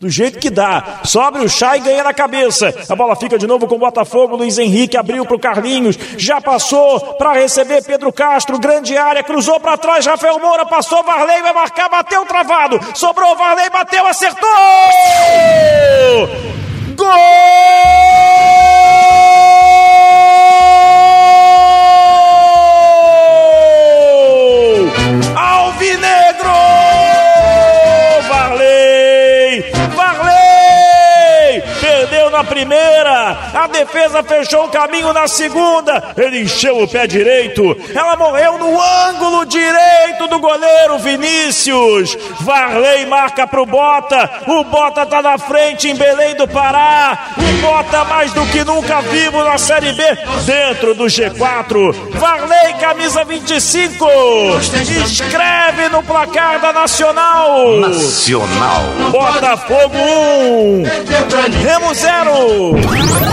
Do jeito que dá, sobe o Chá e ganha na cabeça. A bola fica de novo com o Botafogo. Luiz Henrique abriu para o Carlinhos, já passou para receber Pedro Castro, grande área, cruzou para trás, Rafael Moura passou, Varley vai marcar, bateu travado, sobrou, Varley bateu, acertou! Gol! Alvinegro! Perdeu na primeira, a defesa fechou o caminho na segunda, ele encheu o pé direito, ela morreu no ângulo direito do goleiro Vinícius. Varley marca pro Bota, o Bota tá na frente em Belém do Pará, o Bota mais do que nunca vivo na Série B, dentro do G4. Varley, camisa 25, escreve no placar da Nacional. Botafogo 1, Remo 0.